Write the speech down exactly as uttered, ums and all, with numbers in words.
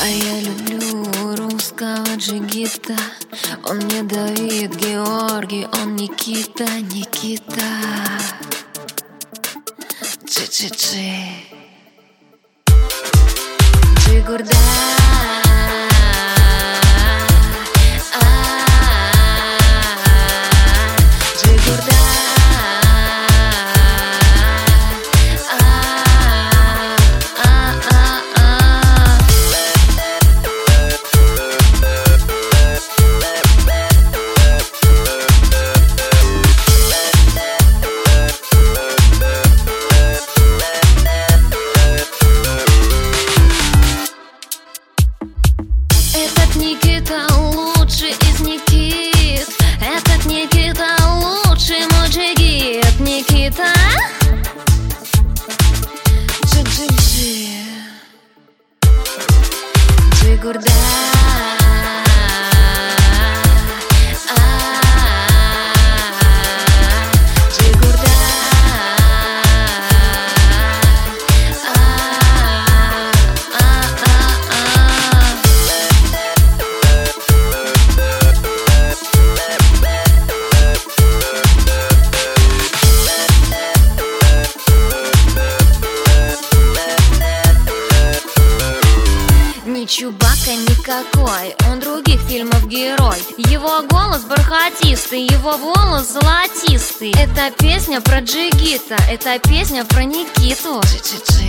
А я люблю русского джигита. Он не Давид, Георгий, он Никита, Никита. Джи-джи-джи Джигурда. Этот Никита лучший из Никит. Этот Никита лучший мой джигит. Никита. Джи-джи-джи Джигурда. Не Чубака никакой, он других фильмов герой. Его голос бархатистый, его волос золотистый. Это песня про джигита, это песня про Никиту. Джи-джи-джи